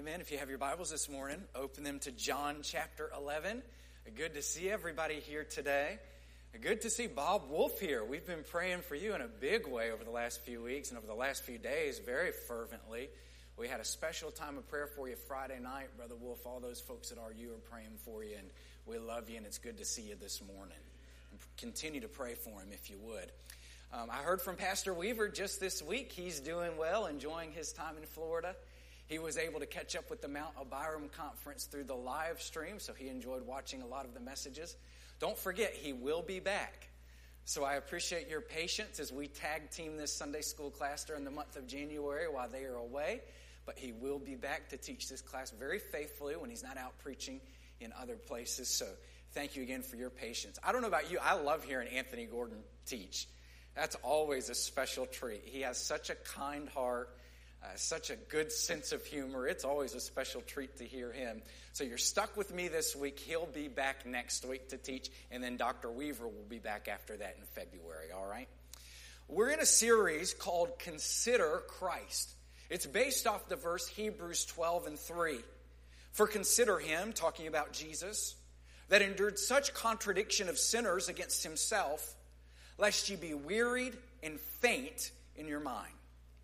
Amen. If you have your Bibles this morning, open them to John chapter 11. Good to see everybody here today. Good to see Bob Wolf here. We've been praying for you in a big way over the last few weeks and over the last few days, very fervently. We had a special time of prayer for you Friday night. Brother Wolf, all those folks at RU are praying for you, and we love you, and it's good to see you this morning. And continue to pray for him if you would. I heard from Pastor Weaver just this week. He's doing well, enjoying his time in Florida. He was able to catch up with the Mount Abiram conference through the live stream, so he enjoyed watching a lot of the messages. Don't forget, he will be back. So I appreciate your patience as we tag team this Sunday school class during the month of January while they are away. But he will be back to teach this class very faithfully when he's not out preaching in other places. So thank you again for your patience. I don't know about you, I love hearing Anthony Gordon teach. That's always a special treat. He has such a kind heart. Such a good sense of humor. It's always a special treat to hear him. So you're stuck with me this week. He'll be back next week to teach. And then Dr. Weaver will be back after that in February, all right? We're in a series called Consider Christ. It's based off the verse Hebrews 12:3. For consider him, talking about Jesus, that endured such contradiction of sinners against himself, lest ye be wearied and faint in your mind.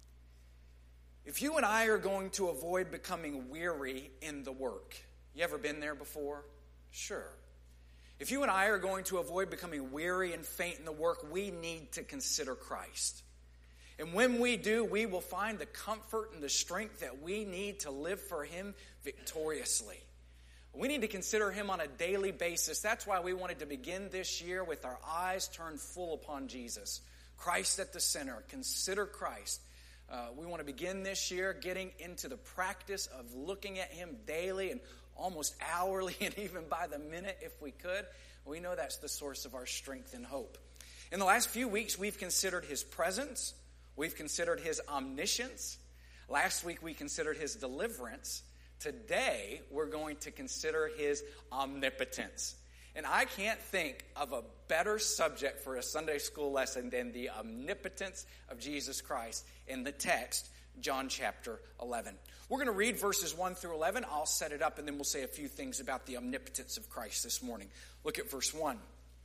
If you and I are going to avoid becoming weary in the work, you ever been there before? Sure. If you and I are going to avoid becoming weary and faint in the work, we need to consider Christ. And when we do, we will find the comfort and the strength that we need to live for him victoriously. We need to consider him on a daily basis. That's why we wanted to begin this year with our eyes turned full upon Jesus. Christ at the center. Consider Christ. We want to begin this year getting into the practice of looking at him daily and almost hourly and even by the minute if we could. We know that's the source of our strength and hope. In the last few weeks, we've considered his presence. We've considered his omniscience. Last week, we considered his deliverance. Today, we're going to consider his omnipotence. And I can't think of a better subject for a Sunday school lesson than the omnipotence of Jesus Christ in the text, John chapter 11. We're going to read verses 1 through 11. I'll set it up, and then we'll say a few things about the omnipotence of Christ this morning. Look at verse 1.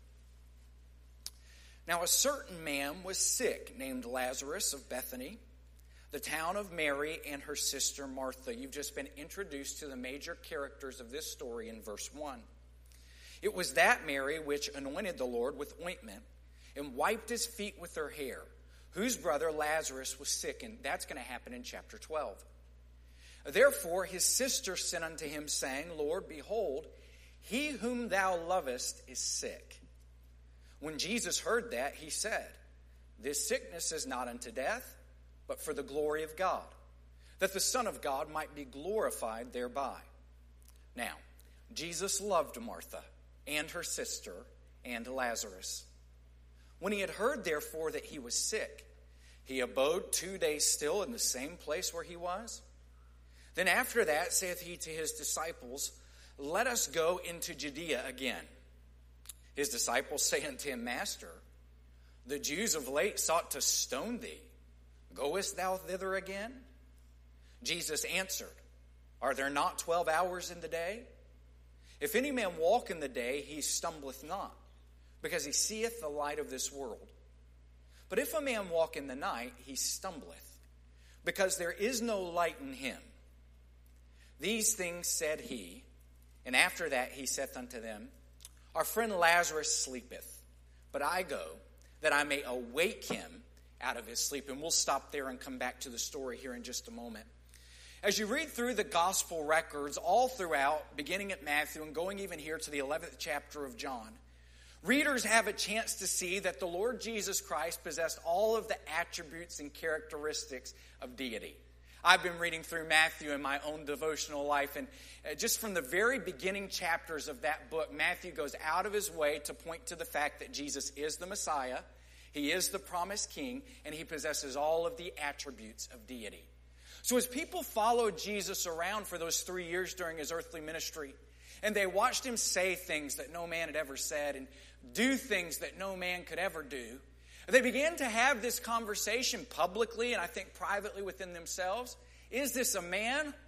Now a certain man was sick, named Lazarus of Bethany, the town of Mary and her sister Martha. You've just been introduced to the major characters of this story in verse 1. It was that Mary which anointed the Lord with ointment and wiped his feet with her hair, whose brother Lazarus was sick. And that's going to happen in chapter 12. Therefore his sister sent unto him, saying, Lord, behold, he whom thou lovest is sick. When Jesus heard that, he said, This sickness is not unto death, but for the glory of God, that the Son of God might be glorified thereby. Now, Jesus loved Martha and her sister, and Lazarus. When he had heard, therefore, that he was sick, he abode 2 days still in the same place where he was. Then after that saith he to his disciples, Let us go into Judea again. His disciples say unto him, Master, the Jews of late sought to stone thee. Goest thou thither again? Jesus answered, Are there not 12 hours in the day? If any man walk in the day, he stumbleth not, because he seeth the light of this world. But if a man walk in the night, he stumbleth, because there is no light in him. These things said he, and after that he saith unto them, Our friend Lazarus sleepeth, but I go, that I may awake him out of his sleep. And we'll stop there and come back to the story here in just a moment. As you read through the gospel records all throughout, beginning at Matthew and going even here to the 11th chapter of John, readers have a chance to see that the Lord Jesus Christ possessed all of the attributes and characteristics of deity. I've been reading through Matthew in my own devotional life, and just from the very beginning chapters of that book, Matthew goes out of his way to point to the fact that Jesus is the Messiah, he is the promised king, and he possesses all of the attributes of deity. So as people followed Jesus around for those 3 years during his earthly ministry, and they watched him say things that no man had ever said and do things that no man could ever do, they began to have this conversation publicly and I think privately within themselves. Is this a man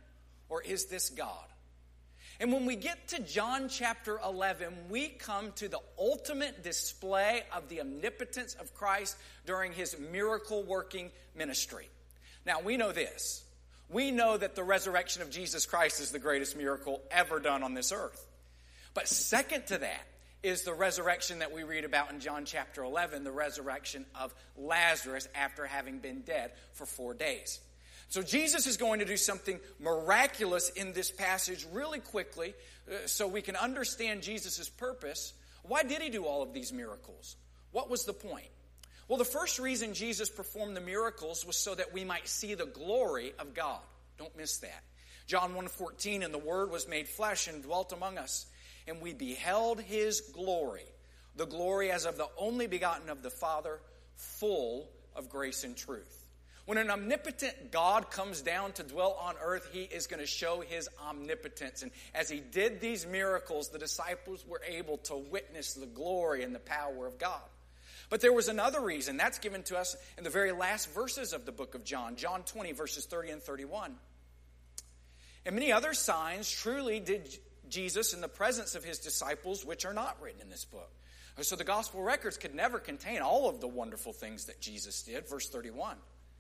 Or is this God? And when we get to John chapter 11, we come to the ultimate display of the omnipotence of Christ during his miracle-working ministry. Now, we know this. We know that the resurrection of Jesus Christ is the greatest miracle ever done on this earth. But second to that is the resurrection that we read about in John chapter 11, the resurrection of Lazarus after having been dead for 4 days. So Jesus is going to do something miraculous in this passage really quickly so we can understand Jesus' purpose. Why did he do all of these miracles? What was the point? Well, the first reason Jesus performed the miracles was so that we might see the glory of God. Don't miss that. John 1:14, and the Word was made flesh and dwelt among us, and we beheld his glory, the glory as of the only begotten of the Father, full of grace and truth. When an omnipotent God comes down to dwell on earth, he is going to show his omnipotence. And as he did these miracles, the disciples were able to witness the glory and the power of God. But there was another reason. That's given to us in the very last verses of the book of John. John 20, verses 30 and 31. And many other signs truly did Jesus in the presence of his disciples, which are not written in this book. So the gospel records could never contain all of the wonderful things that Jesus did. Verse 31.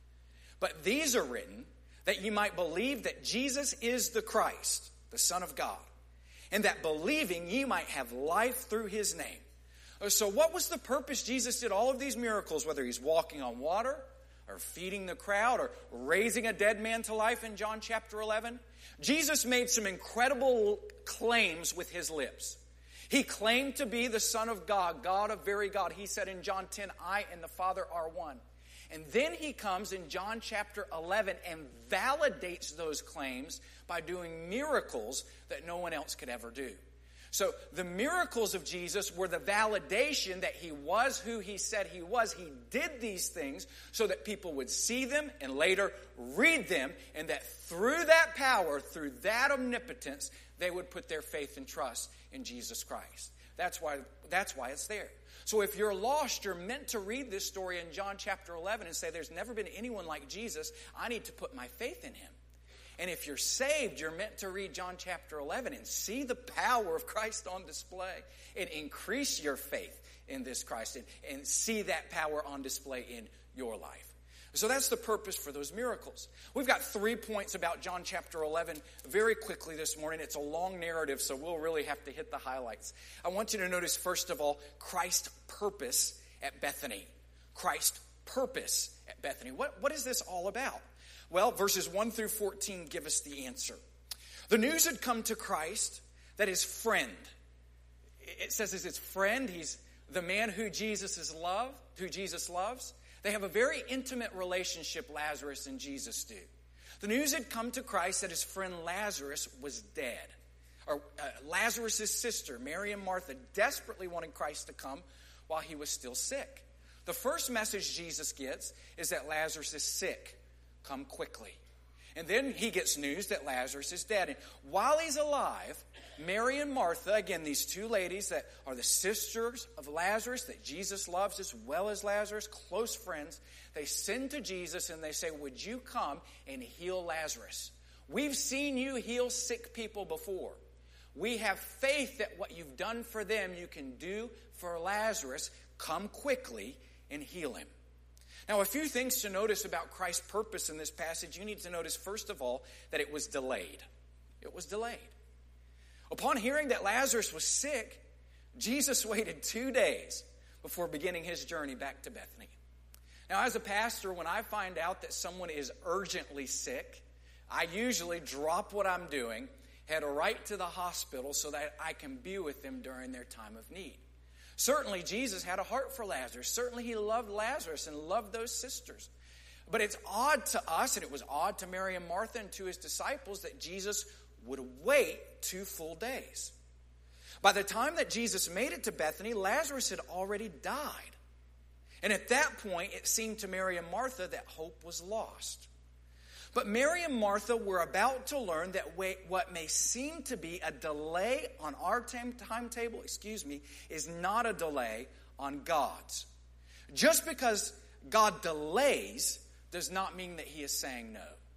But these are written that you might believe that Jesus is the Christ, the Son of God, and that believing you might have life through his name. So what was the purpose Jesus did all of these miracles, whether he's walking on water or feeding the crowd or raising a dead man to life in John chapter 11? Jesus made some incredible claims with his lips. He claimed to be the Son of God, God of very God. He said in John 10, I and the Father are one. And then he comes in John chapter 11 and validates those claims by doing miracles that no one else could ever do. So the miracles of Jesus were the validation that he was who he said he was. He did these things so that people would see them and later read them, and that through that power, through that omnipotence, they would put their faith and trust in Jesus Christ. That's why it's there. So if you're lost, you're meant to read this story in John chapter 11 and say, there's never been anyone like Jesus. I need to put my faith in him. And if you're saved, you're meant to read John chapter 11 and see the power of Christ on display and increase your faith in this Christ and see that power on display in your life. So that's the purpose for those miracles. We've got 3 points about John chapter 11 very quickly this morning. It's a long narrative, so we'll really have to hit the highlights. I want you to notice, first of all, Christ's purpose at Bethany. Christ's purpose at Bethany. What is this all about? Well, verses 1 through 14 give us the answer. The news had come to Christ that his friend, it says as his friend, he's the man who Jesus loves. They have a very intimate relationship, Lazarus and Jesus do. The news had come to Christ that his friend Lazarus was dead. Lazarus' sister, Mary and Martha, desperately wanted Christ to come while he was still sick. The first message Jesus gets is that Lazarus is sick. Come quickly. And then he gets news that Lazarus is dead. And while he's alive, Mary and Martha, again, these two ladies that are the sisters of Lazarus that Jesus loves as well as Lazarus, close friends, they send to Jesus and they say, would you come and heal Lazarus? We've seen you heal sick people before. We have faith that what you've done for them, you can do for Lazarus. Come quickly and heal him. Now, a few things to notice about Christ's purpose in this passage. You need to notice, first of all, that it was delayed. It was delayed. Upon hearing that Lazarus was sick, Jesus waited 2 days before beginning his journey back to Bethany. Now, as a pastor, when I find out that someone is urgently sick, I usually drop what I'm doing, head right to the hospital so that I can be with them during their time of need. Certainly, Jesus had a heart for Lazarus. Certainly, he loved Lazarus and loved those sisters. But it's odd to us, and it was odd to Mary and Martha and to his disciples, that Jesus would wait 2 full days. By the time that Jesus made it to Bethany, Lazarus had already died. And at that point, it seemed to Mary and Martha that hope was lost. But Mary and Martha were about to learn that what may seem to be a delay on our timetable, is not a delay on God's. Just because God delays does not mean that he is saying no.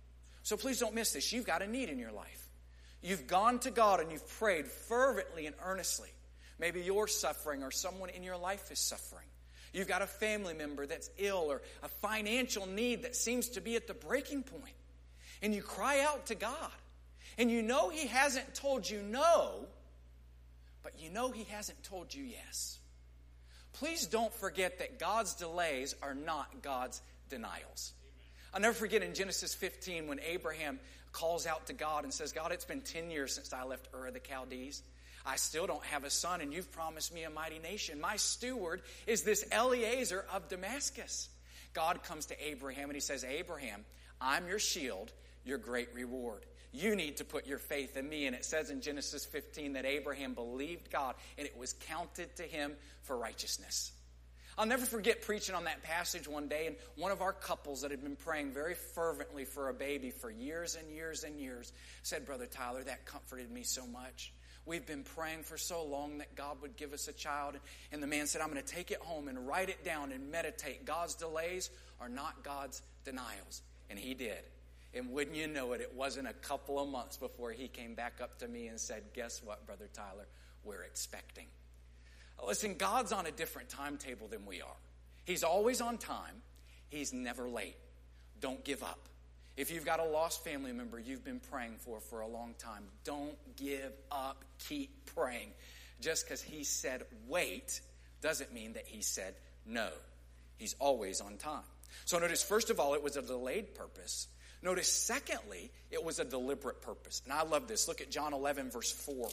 So please don't miss this. You've got a need in your life. You've gone to God and you've prayed fervently and earnestly. Maybe you're suffering or someone in your life is suffering. You've got a family member that's ill or a financial need that seems to be at the breaking point. And you cry out to God. And you know He hasn't told you no, but you know He hasn't told you yes. Please don't forget that God's delays are not God's denials. I'll never forget in Genesis 15 when Abraham calls out to God and says, God, it's been 10 years since I left Ur of the Chaldees. I still don't have a son, and you've promised me a mighty nation. My steward is this Eliezer of Damascus. God comes to Abraham and He says, Abraham, I'm your shield, your great reward. You need to put your faith in me. And it says in Genesis 15 that Abraham believed God, and it was counted to him for righteousness. I'll never forget preaching on that passage one day, and one of our couples that had been praying very fervently for a baby for years and years and years said, Brother Tyler, that comforted me so much. We've been praying for so long that God would give us a child. And the man said, I'm going to take it home and write it down and meditate. God's delays are not God's denials. And he did. And wouldn't you know it, it wasn't a couple of months before he came back up to me and said, guess what, Brother Tyler? We're expecting. Listen, God's on a different timetable than we are. He's always on time. He's never late. Don't give up. If you've got a lost family member you've been praying for a long time, don't give up. Keep praying. Just because he said wait doesn't mean that he said no. He's always on time. So notice, first of all, it was a delayed purpose. Notice, secondly, it was a deliberate purpose. And I love this. Look at John 11, verse 4.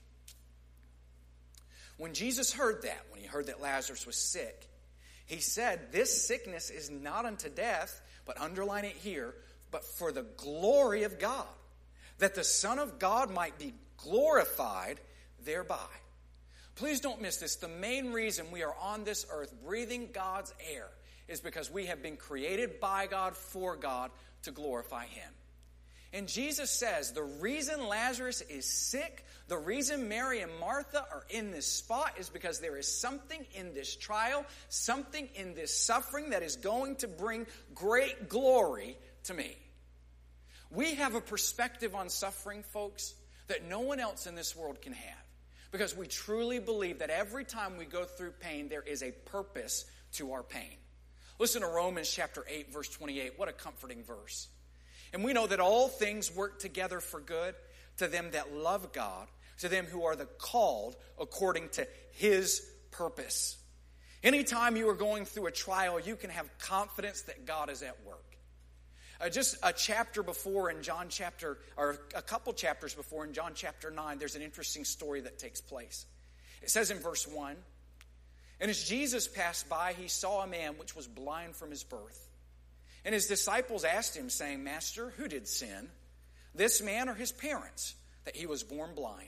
When Jesus heard that, when he heard that Lazarus was sick, he said, this sickness is not unto death, but underline it here, but for the glory of God, that the Son of God might be glorified thereby. Please don't miss this. The main reason we are on this earth breathing God's air is because we have been created by God, for God, to glorify Him. And Jesus says the reason Lazarus is sick, the reason Mary and Martha are in this spot is because there is something in this trial, something in this suffering that is going to bring great glory to me. We have a perspective on suffering, folks, that no one else in this world can have. Because we truly believe that every time we go through pain, there is a purpose to our pain. Listen to Romans chapter 8, verse 28. What a comforting verse. And we know that all things work together for good to them that love God, to them who are the called according to His purpose. Anytime you are going through a trial, you can have confidence that God is at work. Just a chapter before in John chapter, or a couple chapters before in John chapter 9, there's an interesting story that takes place. It says in verse 1, and as Jesus passed by, he saw a man which was blind from his birth. And his disciples asked him, saying, Master, who did sin, this man or his parents, that he was born blind?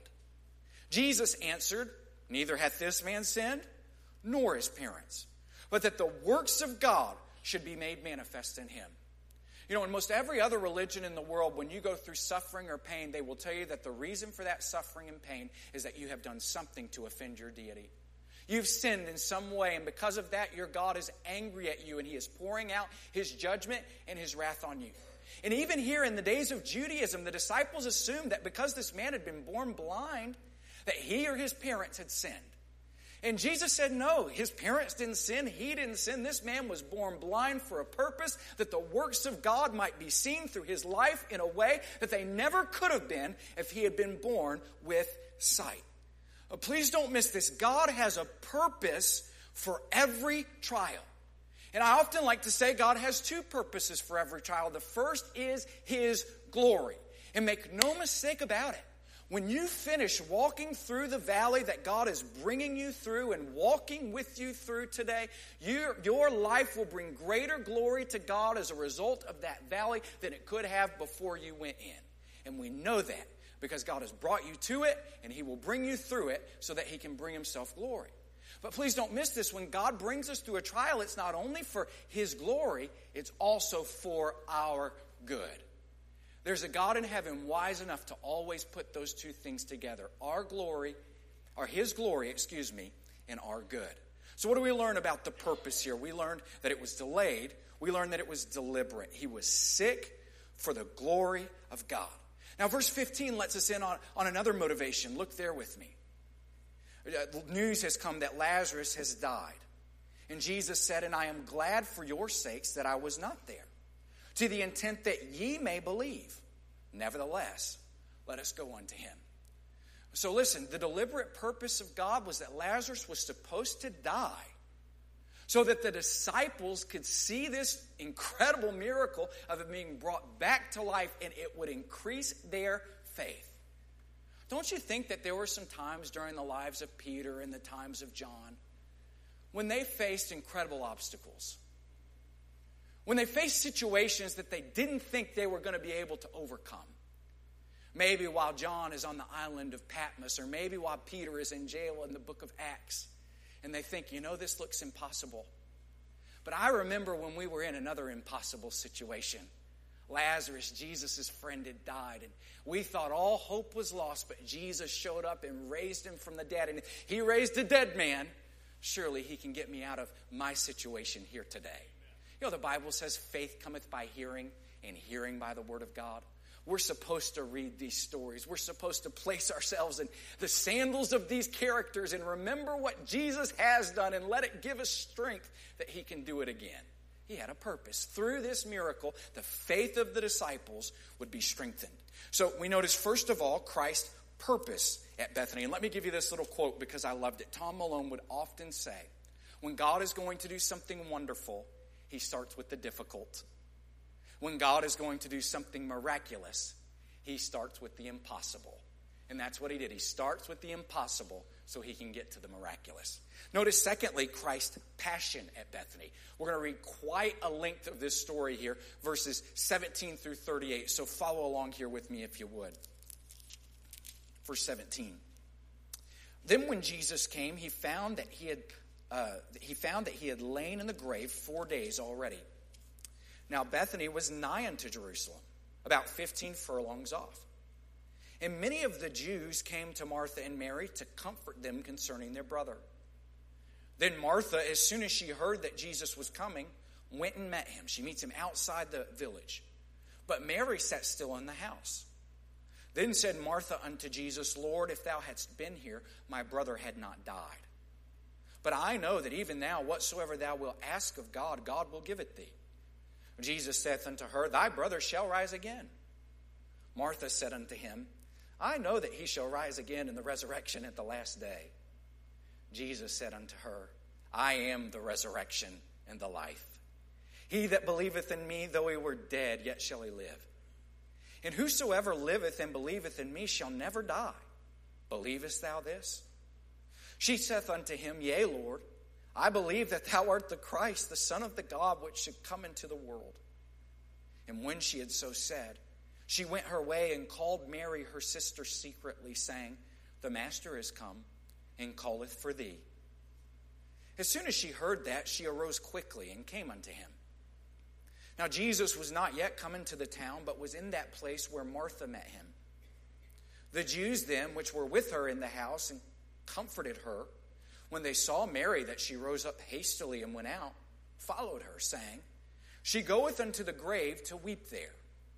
Jesus answered, neither hath this man sinned, nor his parents, but that the works of God should be made manifest in him. You know, in most every other religion in the world, when you go through suffering or pain, they will tell you that the reason for that suffering and pain is that you have done something to offend your deity. You've sinned in some way, and because of that, your God is angry at you, and He is pouring out His judgment and His wrath on you. And even here in the days of Judaism, the disciples assumed that because this man had been born blind, that he or his parents had sinned. And Jesus said, no, his parents didn't sin. He didn't sin. This man was born blind for a purpose, that the works of God might be seen through his life in a way that they never could have been if he had been born with sight. Please don't miss this. God has a purpose for every trial. And I often like to say God has two purposes for every trial. The first is His glory. And make no mistake about it. When you finish walking through the valley that God is bringing you through and walking with you through today, your life will bring greater glory to God as a result of that valley than it could have before you went in. And we know that because God has brought you to it, and He will bring you through it so that He can bring Himself glory. But please don't miss this. When God brings us through a trial, it's not only for His glory, it's also for our good. There's a God in heaven wise enough to always put those two things together. Our glory, or His glory, and our good. So what do we learn about the purpose here? We learned that it was delayed. We learned that it was deliberate. He was sick for the glory of God. Now, verse 15 lets us in on another motivation. Look there with me. News has come that Lazarus has died. And Jesus said, "And I am glad for your sakes that I was not there, to the intent that ye may believe. Nevertheless, let us go unto him." So listen, the deliberate purpose of God was that Lazarus was supposed to die so that the disciples could see this incredible miracle of him being brought back to life, and it would increase their faith. Don't you think that there were some times during the lives of Peter and the times of John when they faced incredible obstacles? When they faced situations that they didn't think they were going to be able to overcome? Maybe while John is on the island of Patmos, or maybe while Peter is in jail in the book of Acts. And they think, this looks impossible. But I remember when we were in another impossible situation. Lazarus, Jesus' friend, had died. And we thought all hope was lost, but Jesus showed up and raised him from the dead. And he raised a dead man. Surely he can get me out of my situation here today. The Bible says faith cometh by hearing, and hearing by the word of God. We're supposed to read these stories. We're supposed to place ourselves in the sandals of these characters and remember what Jesus has done and let it give us strength that he can do it again. He had a purpose. Through this miracle, the faith of the disciples would be strengthened. So we notice, first of all, Christ's purpose at Bethany. And let me give you this little quote because I loved it. Tom Malone would often say, when God is going to do something wonderful, he starts with the difficult. When God is going to do something miraculous, he starts with the impossible. And that's what he did. He starts with the impossible so he can get to the miraculous. Notice, secondly, Christ's passion at Bethany. We're going to read quite a length of this story here, verses 17 through 38. So follow along here with me if you would. Verse 17. Then when Jesus came, he found that he had lain in the grave 4 days already. Now Bethany was nigh unto Jerusalem, about 15 furlongs off. And many of the Jews came to Martha and Mary to comfort them concerning their brother. Then Martha, as soon as she heard that Jesus was coming, went and met him. She meets him outside the village. But Mary sat still in the house. Then said Martha unto Jesus, Lord, if thou hadst been here, my brother had not died. But I know that even now, whatsoever thou wilt ask of God, God will give it thee. Jesus saith unto her, Thy brother shall rise again. Martha said unto him, I know that he shall rise again in the resurrection at the last day. Jesus said unto her, I am the resurrection and the life. He that believeth in me, though he were dead, yet shall he live. And whosoever liveth and believeth in me shall never die. Believest thou this? She saith unto him, Yea, Lord, I believe that thou art the Christ, the Son of the God, which should come into the world. And when she had so said, she went her way and called Mary her sister secretly, saying, The Master is come, and calleth for thee. As soon as she heard that, she arose quickly and came unto him. Now Jesus was not yet come into the town, but was in that place where Martha met him. The Jews then, which were with her in the house, and comforted her, when they saw Mary, that she rose up hastily and went out, followed her, saying, She goeth unto the grave to weep there.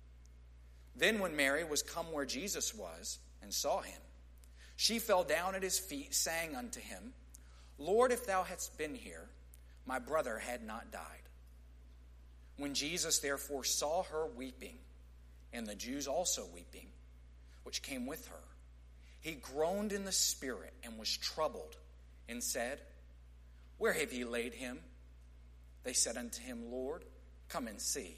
Then when Mary was come where Jesus was, and saw him, she fell down at his feet, saying unto him, Lord, if thou hadst been here, my brother had not died. When Jesus therefore saw her weeping, and the Jews also weeping, which came with her, he groaned in the spirit, and was troubled, and said, Where have ye laid him? They said unto him, Lord, come and see.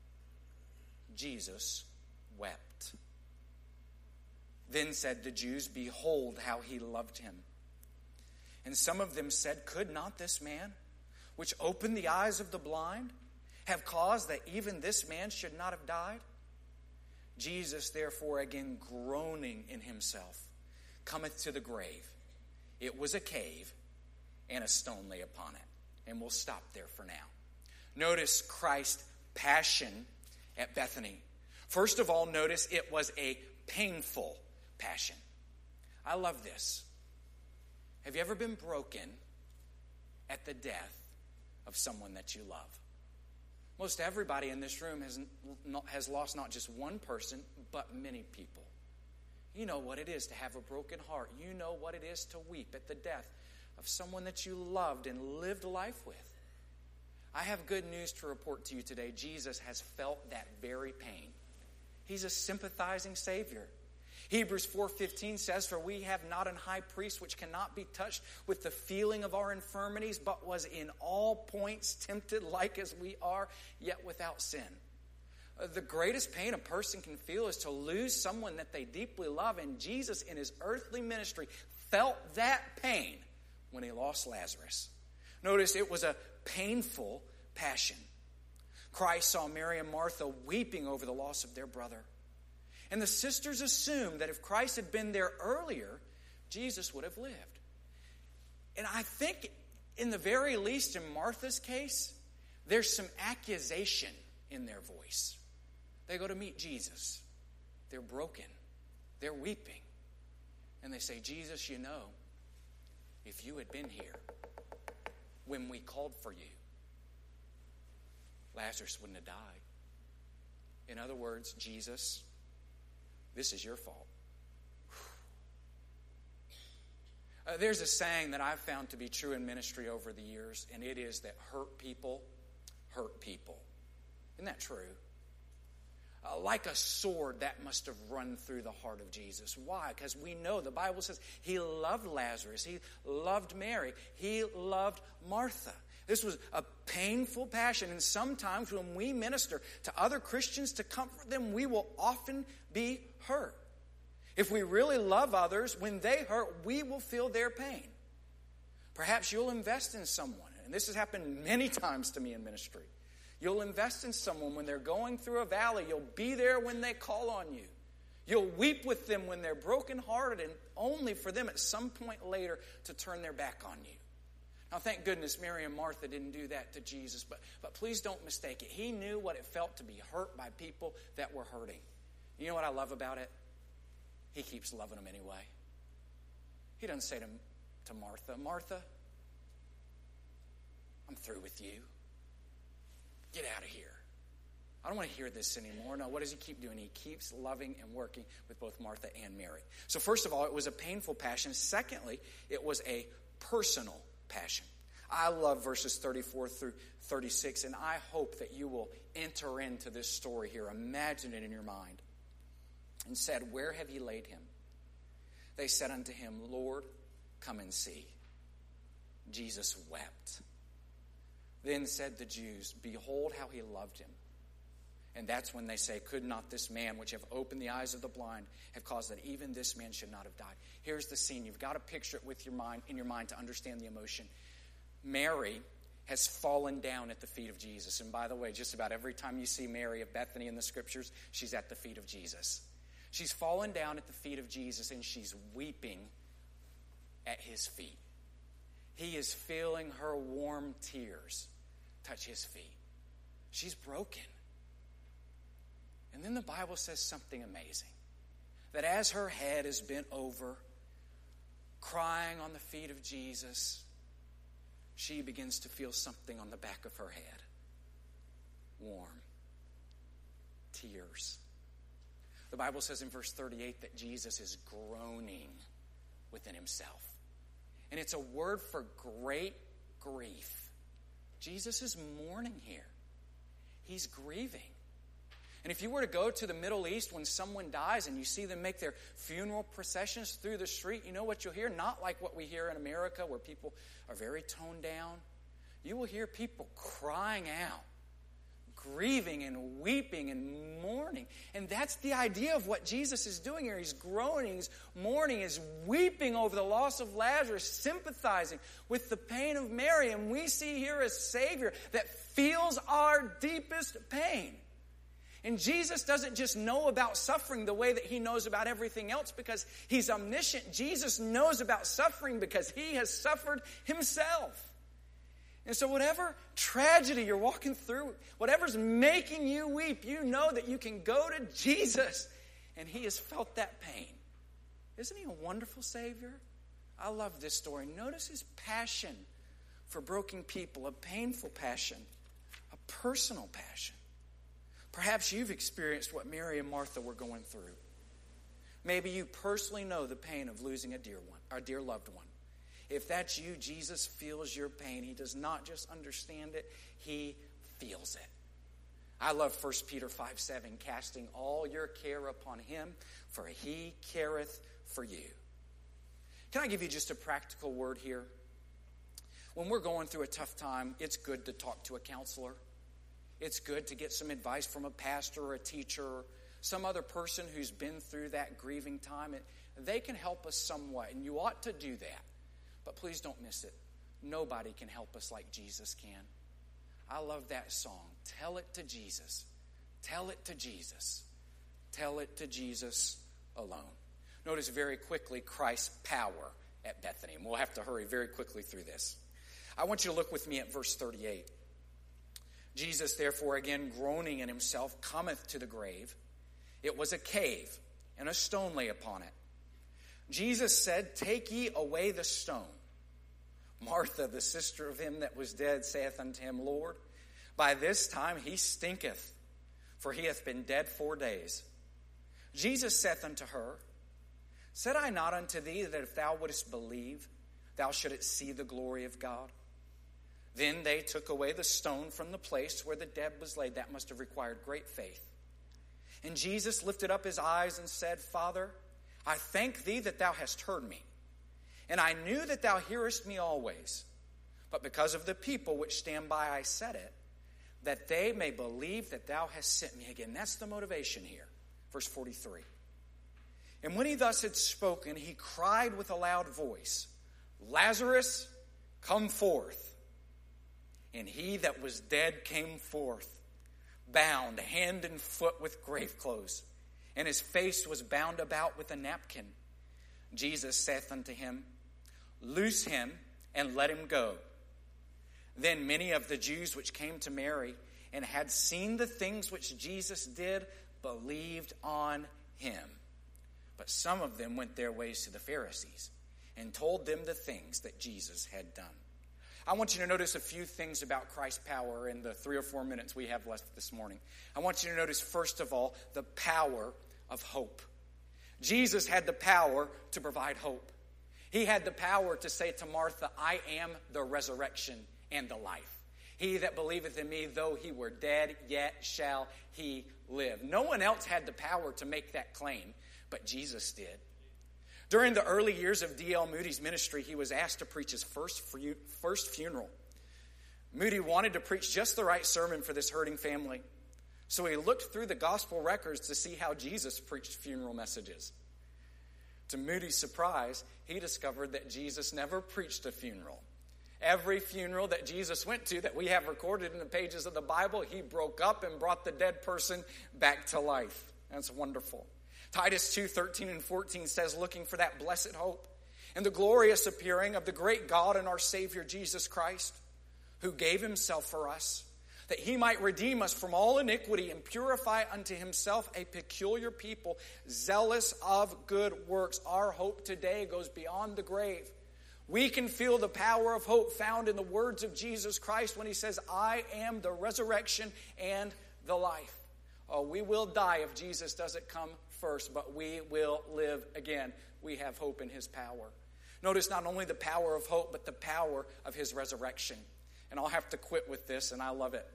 Jesus wept. Then said the Jews, Behold how he loved him. And some of them said, Could not this man, which opened the eyes of the blind, have caused that even this man should not have died? Jesus therefore, again groaning in himself, cometh to the grave. It was a cave, and a stone lay upon it. And we'll stop there for now. Notice Christ's passion at Bethany. First of all, notice it was a painful passion. I love this. Have you ever been broken at the death of someone that you love? Most everybody in this room has lost not just one person, but many people. You know what it is to have a broken heart. You know what it is to weep at the death of someone that you loved and lived life with. I have good news to report to you today. Jesus has felt that very pain. He's a sympathizing Savior. Hebrews 4:15 says, "For we have not an high priest which cannot be touched with the feeling of our infirmities, but was in all points tempted like as we are, yet without sin." The greatest pain a person can feel is to lose someone that they deeply love, and Jesus in his earthly ministry felt that pain when he lost Lazarus. Notice it was a painful passion. Christ saw Mary and Martha weeping over the loss of their brother. And the sisters assumed that if Christ had been there earlier, Jesus would have lived. And I think, in the very least in Martha's case, there's some accusation in their voice. They go to meet Jesus. They're broken. They're weeping. And they say, "Jesus, you know, if you had been here when we called for you, Lazarus wouldn't have died." In other words, Jesus, this is your fault. There's a saying that I've found to be true in ministry over the years, and it is that hurt people hurt people. Isn't that true? Like a sword, that must have run through the heart of Jesus. Why? Because we know the Bible says he loved Lazarus. He loved Mary. He loved Martha. This was a painful passion. And sometimes when we minister to other Christians to comfort them, we will often be hurt. If we really love others, when they hurt, we will feel their pain. Perhaps you'll invest in someone. And this has happened many times to me in ministry. You'll invest in someone when they're going through a valley. You'll be there when they call on you. You'll weep with them when they're brokenhearted, and only for them at some point later to turn their back on you. Now, thank goodness Mary and Martha didn't do that to Jesus, but please don't mistake it. He knew what it felt to be hurt by people that were hurting. You know what I love about it? He keeps loving them anyway. He doesn't say to Martha, "Martha, I'm through with you. Get out of here. I don't want to hear this anymore." No, what does he keep doing? He keeps loving and working with both Martha and Mary. So first of all, it was a painful passion. Secondly, it was a personal passion. I love verses 34 through 36, and I hope that you will enter into this story here. Imagine it in your mind. And said, "Where have ye laid him?" They said unto him, "Lord, come and see." Jesus wept. Then said the Jews, "Behold how he loved him." And that's when they say, "Could not this man, which have opened the eyes of the blind, have caused that even this man should not have died?" Here's the scene. You've got to picture it with your mind, in your mind, to understand the emotion. Mary has fallen down at the feet of Jesus. And by the way, just about every time you see Mary of Bethany in the scriptures, she's at the feet of Jesus. She's fallen down at the feet of Jesus, and she's weeping at his feet. He is feeling her warm tears touch his feet. She's broken. And then the Bible says something amazing. That as her head is bent over, crying on the feet of Jesus, she begins to feel something on the back of her head. Warm. Tears. The Bible says in verse 38 that Jesus is groaning within himself. And it's a word for great grief. Jesus is mourning here. He's grieving. And if you were to go to the Middle East when someone dies and you see them make their funeral processions through the street, you know what you'll hear? Not like what we hear in America where people are very toned down. You will hear people crying out, grieving and weeping and mourning. And that's the idea of what Jesus is doing here. He's groaning, he's mourning, he's weeping over the loss of Lazarus, sympathizing with the pain of Mary. And we see here a Savior that feels our deepest pain. And Jesus doesn't just know about suffering the way that he knows about everything else because he's omniscient. Jesus knows about suffering because he has suffered himself. And so whatever tragedy you're walking through, whatever's making you weep, you know that you can go to Jesus and he has felt that pain. Isn't he a wonderful Savior? I love this story. Notice his passion for broken people, a painful passion, a personal passion. Perhaps you've experienced what Mary and Martha were going through. Maybe you personally know the pain of losing a dear loved one. If that's you, Jesus feels your pain. He does not just understand it, he feels it. I love 1 Peter 5:7, casting all your care upon him, for he careth for you. Can I give you just a practical word here? When we're going through a tough time, it's good to talk to a counselor. It's good to get some advice from a pastor or a teacher or some other person who's been through that grieving time. They can help us somewhat, and you ought to do that. But please don't miss it. Nobody can help us like Jesus can. I love that song. Tell it to Jesus. Tell it to Jesus. Tell it to Jesus alone. Notice very quickly Christ's power at Bethany. And we'll have to hurry very quickly through this. I want you to look with me at verse 38. Jesus, therefore, again groaning in himself, cometh to the grave. It was a cave, and a stone lay upon it. Jesus said, Take ye away the stone. Martha, the sister of him that was dead, saith unto him, Lord, by this time he stinketh, for he hath been dead 4 days. Jesus saith unto her, Said I not unto thee that if thou wouldest believe, thou shouldest see the glory of God? Then they took away the stone from the place where the dead was laid. That must have required great faith. And Jesus lifted up his eyes and said, Father, I thank thee that thou hast heard me. And I knew that thou hearest me always. But because of the people which stand by, I said it, that they may believe that thou hast sent me. Again, that's the motivation here. Verse 43. And when he thus had spoken, he cried with a loud voice, Lazarus, come forth. And he that was dead came forth, bound hand and foot with grave clothes, and his face was bound about with a napkin. Jesus saith unto him, Loose him, and let him go. Then many of the Jews which came to Mary, and had seen the things which Jesus did, believed on him. But some of them went their ways to the Pharisees, and told them the things that Jesus had done. I want you to notice a few things about Christ's power in the 3 or 4 minutes we have left this morning. I want you to notice, first of all, the power of hope. Jesus had the power to provide hope. He had the power to say to Martha, I am the resurrection and the life. He that believeth in me, though he were dead, yet shall he live. No one else had the power to make that claim, but Jesus did. During the early years of D.L. Moody's ministry, he was asked to preach his first funeral. Moody wanted to preach just the right sermon for this hurting family. So he looked through the gospel records to see how Jesus preached funeral messages. To Moody's surprise, he discovered that Jesus never preached a funeral. Every funeral that Jesus went to that we have recorded in the pages of the Bible, he broke up and brought the dead person back to life. That's wonderful. Titus 2:13 and 14 says, looking for that blessed hope and the glorious appearing of the great God and our Savior Jesus Christ, who gave himself for us, that he might redeem us from all iniquity and purify unto himself a peculiar people, zealous of good works. Our hope today goes beyond the grave. We can feel the power of hope found in the words of Jesus Christ when he says, I am the resurrection and the life. Oh, we will die if Jesus doesn't come first, but we will live again. We have hope in his power. Notice not only the power of hope, but the power of his resurrection. And I'll have to quit with this, and I love it.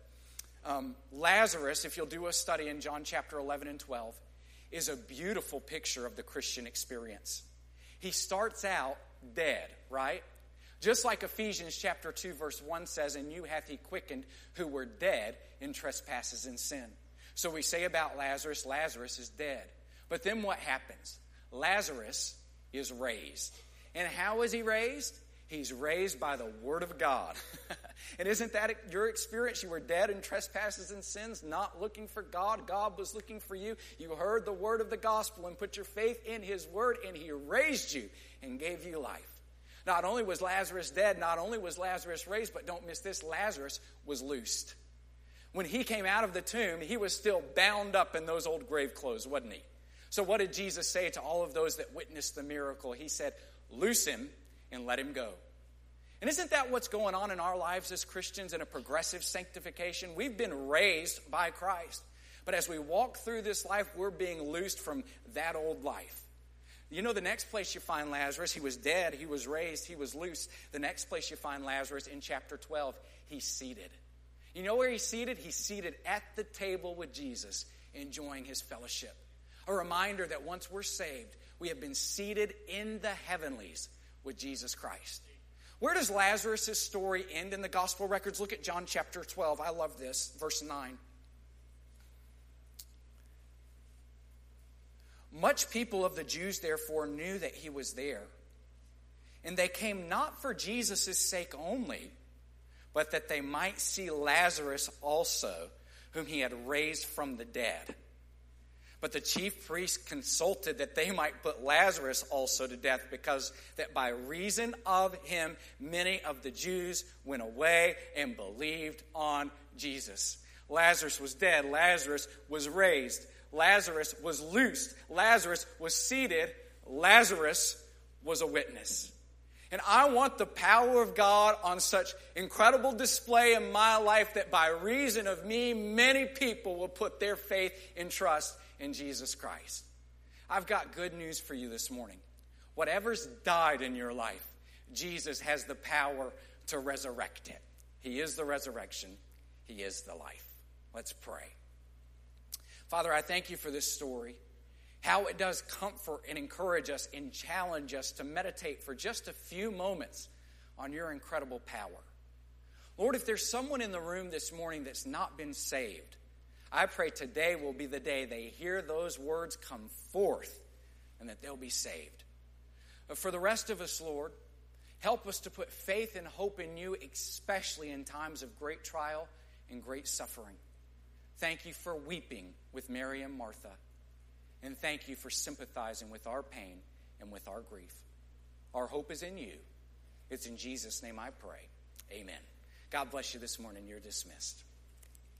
Lazarus, if you'll do a study in John chapter 11 and 12, is a beautiful picture of the Christian experience. He starts out dead, right? Just like Ephesians chapter 2 verse 1 says, and you hath he quickened who were dead in trespasses and sin. So we say about Lazarus, Lazarus is dead. But then what happens? Lazarus is raised. And how is he raised? He's raised by the word of God. And isn't that your experience? You were dead in trespasses and sins, not looking for God. God was looking for you. You heard the word of the gospel and put your faith in his word, and he raised you and gave you life. Not only was Lazarus dead, not only was Lazarus raised, but don't miss this, Lazarus was loosed. When he came out of the tomb, he was still bound up in those old grave clothes, wasn't he? So what did Jesus say to all of those that witnessed the miracle? He said, loose him and let him go. And isn't that what's going on in our lives as Christians in a progressive sanctification? We've been raised by Christ. But as we walk through this life, we're being loosed from that old life. You know the next place you find Lazarus, he was dead, he was raised, he was loosed. The next place you find Lazarus in chapter 12, he's seated. You know where he's seated? He's seated at the table with Jesus, enjoying his fellowship. A reminder that once we're saved, we have been seated in the heavenlies with Jesus Christ. Where does Lazarus' story end in the gospel records? Look at John chapter 12. I love this, verse 9. Much people of the Jews, therefore, knew that he was there. And they came not for Jesus' sake only, but that they might see Lazarus also, whom he had raised from the dead. But the chief priests consulted that they might put Lazarus also to death, because that by reason of him many of the Jews went away and believed on Jesus. Lazarus was dead. Lazarus was raised. Lazarus was loosed. Lazarus was seated. Lazarus was a witness. And I want the power of God on such incredible display in my life that by reason of me, many people will put their faith and trust in Jesus Christ. I've got good news for you this morning. Whatever's died in your life, Jesus has the power to resurrect it. He is the resurrection. He is the life. Let's pray. Father, I thank you for this story, how it does comfort and encourage us and challenge us to meditate for just a few moments on your incredible power. Lord, if there's someone in the room this morning that's not been saved, I pray today will be the day they hear those words come forth and that they'll be saved. But for the rest of us, Lord, help us to put faith and hope in you, especially in times of great trial and great suffering. Thank you for weeping with Mary and Martha. And thank you for sympathizing with our pain and with our grief. Our hope is in you. It's in Jesus' name I pray. Amen. God bless you this morning. You're dismissed.